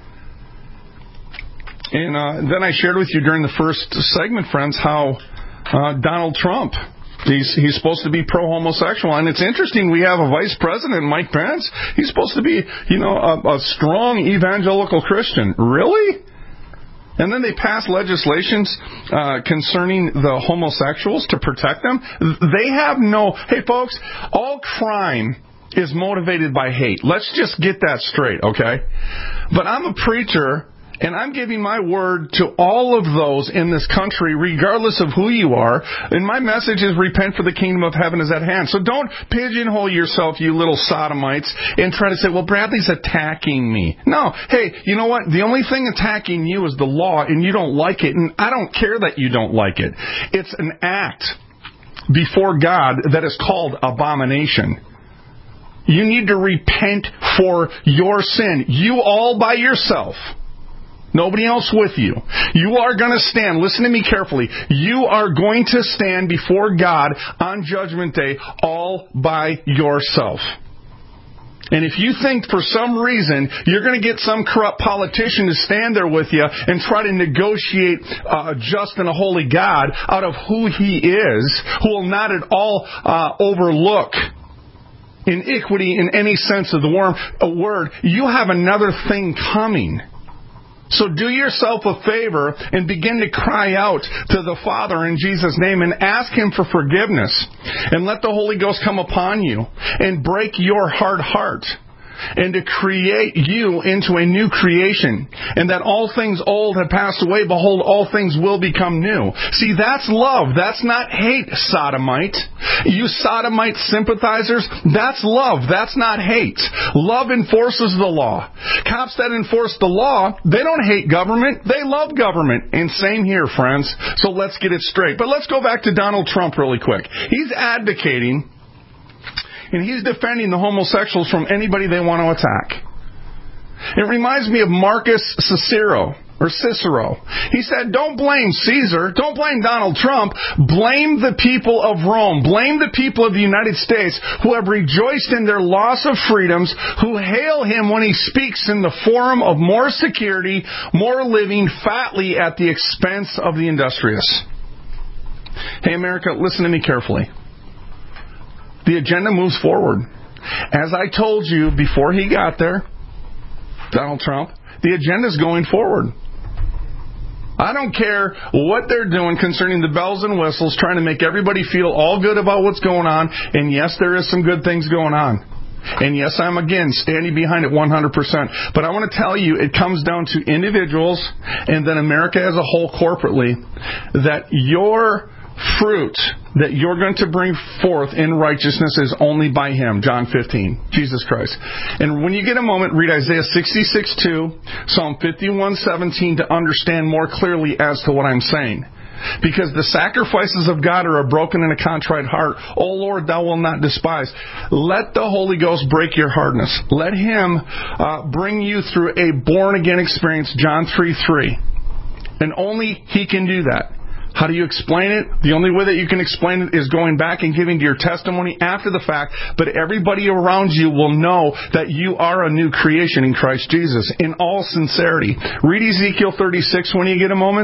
And then I shared with you during the first segment, friends, how Donald Trump, he's supposed to be pro-homosexual. And it's interesting, we have a vice president, Mike Pence. He's supposed to be, a strong evangelical Christian. Really? And then they pass legislations concerning the homosexuals to protect them. They have hey, folks, all crime is motivated by hate. Let's just get that straight, okay? But I'm a preacher, and I'm giving my word to all of those in this country, regardless of who you are. And my message is repent, for the kingdom of heaven is at hand. So don't pigeonhole yourself, you little sodomites, and try to say, well, Bradley's attacking me. No. Hey, you know what? The only thing attacking you is the law, and you don't like it. And I don't care that you don't like it. It's an act before God that is called abomination. You need to repent for your sin. You all by yourself. Nobody else with you. You are going to stand. Listen to me carefully. You are going to stand before God on Judgment Day all by yourself. And if you think for some reason you're going to get some corrupt politician to stand there with you and try to negotiate a just and a holy God out of who He is, who will not at all overlook iniquity in any sense of the word, you have another thing coming. So do yourself a favor and begin to cry out to the Father in Jesus' name and ask Him for forgiveness. And let the Holy Ghost come upon you and break your hard heart, and to create you into a new creation. And that all things old have passed away, behold, all things will become new. See, that's love. That's not hate, sodomite. You sodomite sympathizers, that's love. That's not hate. Love enforces the law. Cops that enforce the law, they don't hate government. They love government. And same here, friends. So let's get it straight. But let's go back to Donald Trump really quick. He's advocating, and he's defending the homosexuals from anybody they want to attack. It reminds me of Marcus Cicero. He said, don't blame Caesar. Don't blame Donald Trump. Blame the people of Rome. Blame the people of the United States who have rejoiced in their loss of freedoms, who hail him when he speaks in the forum of more security, more living fatly at the expense of the industrious. Hey, America, listen to me carefully. The agenda moves forward. As I told you before he got there, Donald Trump, the agenda is going forward. I don't care what they're doing concerning the bells and whistles, trying to make everybody feel all good about what's going on. And yes, there is some good things going on. And yes, I'm again standing behind it 100%. But I want to tell you, it comes down to individuals and then America as a whole corporately, that your fruit that you're going to bring forth in righteousness is only by Him. John 15. Jesus Christ. And when you get a moment, read Isaiah 66:2, Psalm 51:17 to understand more clearly as to what I'm saying. Because the sacrifices of God are a broken and a contrite heart. O Lord, Thou wilt not despise. Let the Holy Ghost break your hardness. Let Him bring you through a born-again experience, John 3:3. And only He can do that. How do you explain it? The only way that you can explain it is going back and giving your testimony after the fact. But everybody around you will know that you are a new creation in Christ Jesus, in all sincerity. Read Ezekiel 36 when you get a moment.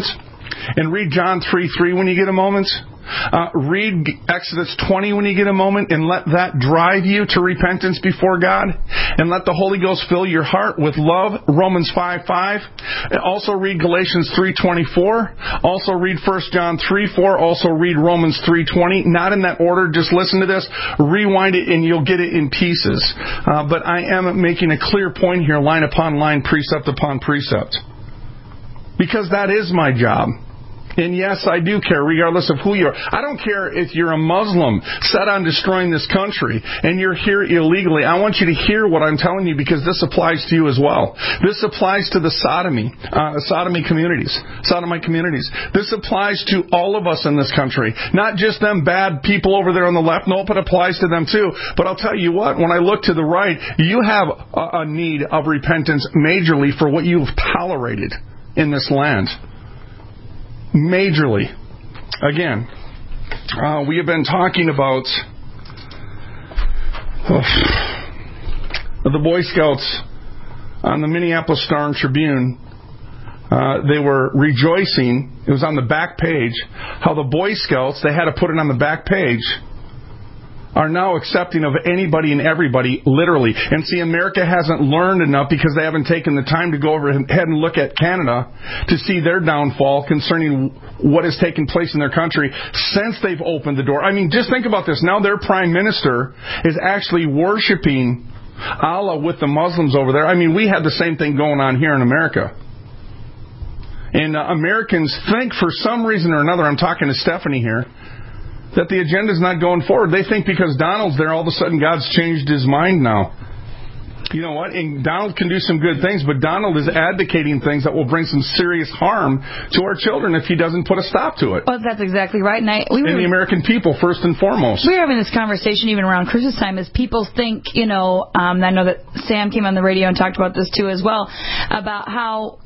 And read John 3:3 when you get a moment. Read Exodus 20 when you get a moment, and let that drive you to repentance before God. And let the Holy Ghost fill your heart with love, Romans 5:5. Also read Galatians 3:24. Also read 1 John 3:4. Also read Romans 3:20. Not in that order, just listen to this. Rewind it and you'll get it in pieces. But I am making a clear point here, line upon line, precept upon precept. Because that is my job. And yes, I do care, regardless of who you are. I don't care if you're a Muslim set on destroying this country and you're here illegally. I want you to hear what I'm telling you, because this applies to you as well. This applies to the sodomite communities. This applies to all of us in this country. Not just them bad people over there on the left. Nope, it applies to them too. But I'll tell you what, when I look to the right, you have a need of repentance majorly for what you've tolerated in this land. Majorly. Again, we have been talking about the Boy Scouts on the Minneapolis Star and Tribune. They were rejoicing. It was on the back page. How the Boy Scouts, they had to put it on the back page, are now accepting of anybody and everybody, literally. And see, America hasn't learned enough because they haven't taken the time to go over ahead and look at Canada to see their downfall concerning what has taken place in their country since they've opened the door. I mean, just think about this. Now their prime minister is actually worshiping Allah with the Muslims over there. I mean, we had the same thing going on here in America. And Americans think for some reason or another, I'm talking to Stephanie here, that the agenda's not going forward. They think because Donald's there, all of a sudden God's changed his mind now. You know what? And Donald can do some good things, but Donald is advocating things that will bring some serious harm to our children if he doesn't put a stop to it. Well, that's exactly right. And the American people, first and foremost. We were having this conversation even around Christmas time, as people think, I know that Sam came on the radio and talked about this too as well, about how,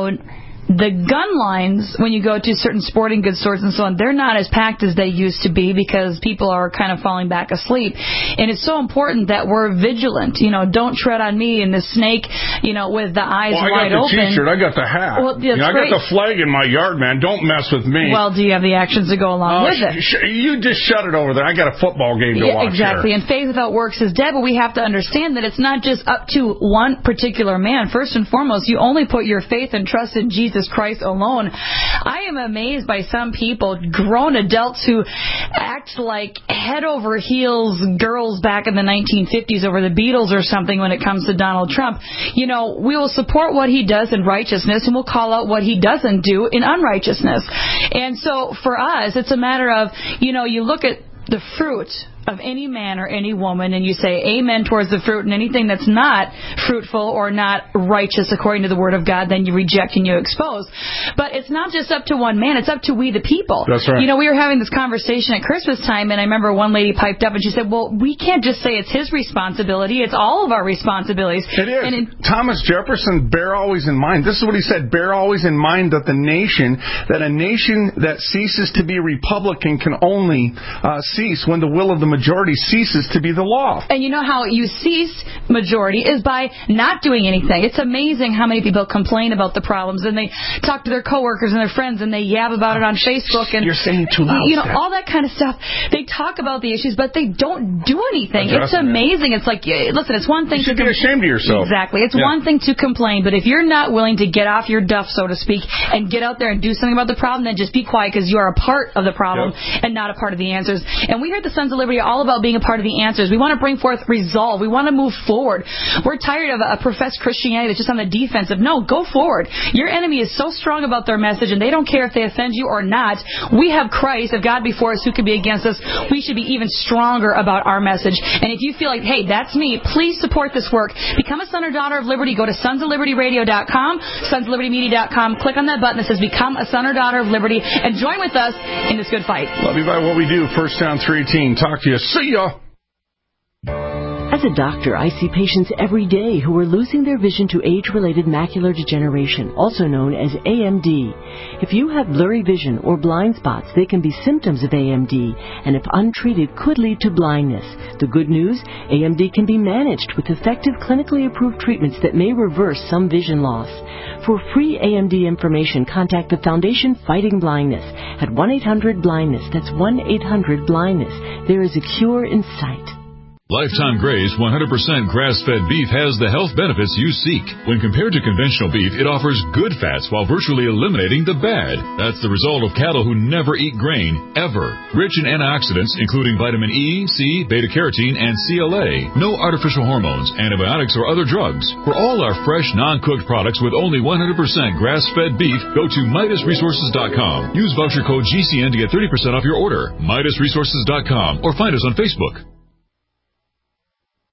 the gun lines, when you go to certain sporting goods stores and so on, they're not as packed as they used to be because people are kind of falling back asleep. And it's so important that we're vigilant. Don't tread on me and the snake, with the eyes wide open. I got the T-shirt. I got the hat. Well, I got the flag in my yard, man. Don't mess with me. Well, do you have the actions to go along with it? You just shut it over there. I got a football game to watch. Exactly. Here. And faith without works is dead, but we have to understand that it's not just up to one particular man. First and foremost, you only put your faith and trust in Jesus Christ alone. I am amazed by some people, grown adults, who act like head over heels girls back in the 1950s over the Beatles or something when it comes to Donald Trump. We will support what he does in righteousness, and we'll call out what he doesn't do in unrighteousness. And so for us, it's a matter of, you look at the fruit of any man or any woman, and you say amen towards the fruit, and anything that's not fruitful or not righteous according to the Word of God, then you reject and you expose. But it's not just up to one man, it's up to we the people. That's right. We were having this conversation at Christmas time, and I remember one lady piped up and she said, well, we can't just say it's his responsibility, it's all of our responsibilities. It is. Thomas Jefferson, bear always in mind, this is what he said, bear always in mind that a nation that ceases to be Republican can only cease when the will of the majority ceases to be the law. And you know how you cease majority is by not doing anything. It's amazing how many people complain about the problems, and they talk to their coworkers and their friends, and they yab about it on Facebook. And you're saying it too loud. All that kind of stuff. They talk about the issues, but they don't do anything. It's amazing. It's like, listen, it's one thing you should be ashamed of yourself. Exactly. It's one thing to complain, but if you're not willing to get off your duff, so to speak, and get out there and do something about the problem, then just be quiet, because you are a part of the problem and not a part of the answers. And we here at the Sons of Liberty all about being a part of the answers. We want to bring forth resolve. We want to move forward. We're tired of a professed Christianity that's just on the defensive. No, go forward. Your enemy is so strong about their message, and they don't care if they offend you or not. We have Christ, of God before us, who could be against us. We should be even stronger about our message. And if you feel like, hey, that's me, please support this work. Become a son or daughter of liberty. Go to sonsoflibertyradio.com, sonsoflibertymedia.com. Click on that button that says Become a Son or Daughter of Liberty, and join with us in this good fight. Love you by what we do. 1 John 3:18. Talk to you. See ya. As a doctor, I see patients every day who are losing their vision to age-related macular degeneration, also known as AMD. If you have blurry vision or blind spots, they can be symptoms of AMD, and if untreated, could lead to blindness. The good news, AMD can be managed with effective clinically approved treatments that may reverse some vision loss. For free AMD information, contact the Foundation Fighting Blindness at 1-800-BLINDNESS. That's 1-800-BLINDNESS. There is a cure in sight. Lifetime Graze 100% grass-fed beef has the health benefits you seek. When compared to conventional beef, it offers good fats while virtually eliminating the bad. That's the result of cattle who never eat grain, ever. Rich in antioxidants, including vitamin E, C, beta-carotene, and CLA. No artificial hormones, antibiotics, or other drugs. For all our fresh, non-cooked products with only 100% grass-fed beef, go to MidasResources.com. Use voucher code GCN to get 30% off your order. MidasResources.com or find us on Facebook.